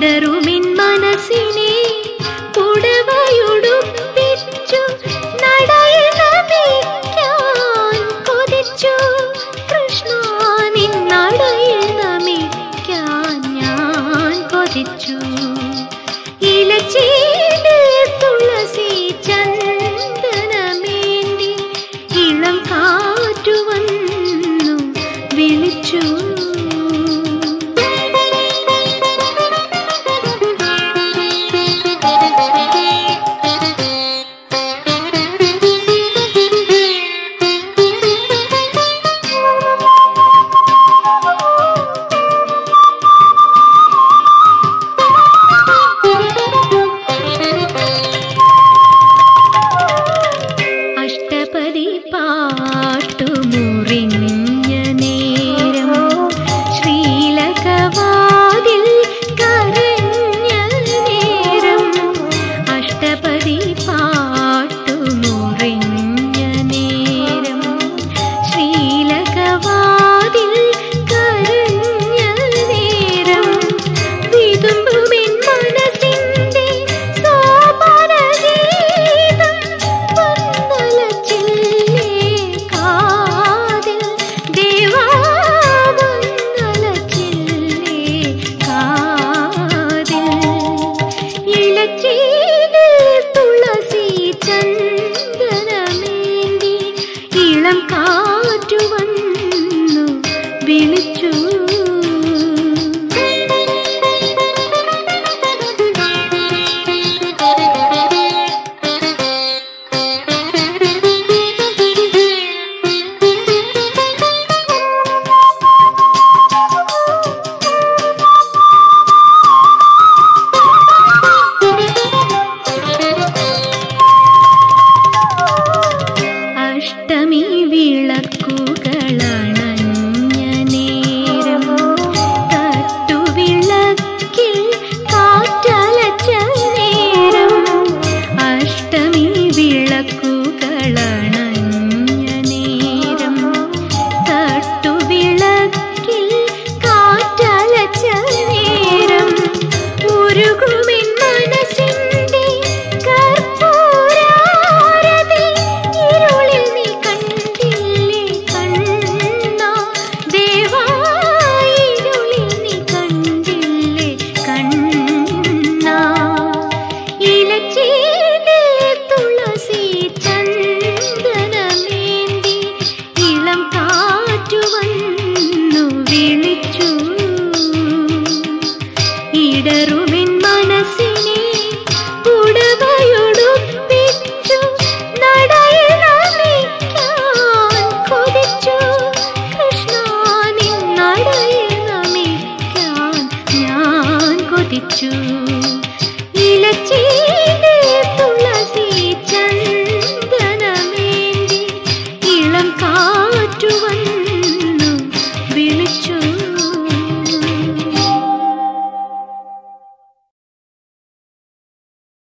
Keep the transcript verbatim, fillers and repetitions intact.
ഇടറുമിൻ മനസ്സിനെ പുടവയുടുപ്പിച്ചു നടയിൽ നമിക്കാൻ കൊതിച്ചു. കൃഷ്ണ നിൻ നടയിൽ നമിക്കാൻ ഞാൻ കൊതിച്ചു. ഇലച്ചീടിൽ തുളസി ചന്ദനമേന്തി ഇളം കാറ്റു വന്നു വിളിച്ചു. അഷ്ടപതി പാട്ടുമുറിഞ്ഞ നേരം ശ്രീലകവാതിൽ കരഞ്ഞ നേരം. അഷ്ടപതി പാട്ടുമുറിഞ്ഞ നേരം ശ്രീലകവാതിൽ കരഞ്ഞ നേരം. വിതുമ്പുമെൻ മനസ്സിന്റെ സോപാനഗീതം വന്നലച്ചില്ലേ കാതിൽ. ദേവാ വന്നലച്ചില്ലേ കാതിൽ. ഇലച്ചീടിൽ തുളസി ചന്ദനമേന്തി ഇളം കാറ്റു വന്നു വിളിച്ചു. അഷ്ടമി വിളക്കുകളണഞ്ഞ നേരം തട്ടുവിളക്കിൽ കാറ്റലച്ച നേരം. അഷ്ടമി വിളക്കുകളണഞ്ഞ നേരം തട്ടുവിളക്കിൽ കാറ്റലച്ച നേരം. ഉരുകുമെൻ മനസ്സിന്റെ കർപ്പൂരാരതി ഇരുളിൽ നീ കണ്ടില്ലേ കണ്ണാ. ദേവാ ഇരുളിൽ നീ കണ്ടില്ലേ കണ്ണാ. ഇലച്ചീടിൽ തുളസി ചന്ദനമേന്തി ഇളം കാറ്റു വന്നു വിളിച്ചു. ഇടറുമിൻ മനസ്സിനെ പുടവയുടുപ്പിച്ചു നടയിൽ നമിക്കാൻ കൊതിച്ചു. കൃഷ്ണ നിൻ നടയിൽ നമിക്കാൻ ഞാൻ കൊതിച്ചു. ഇലച്ചീടിൽ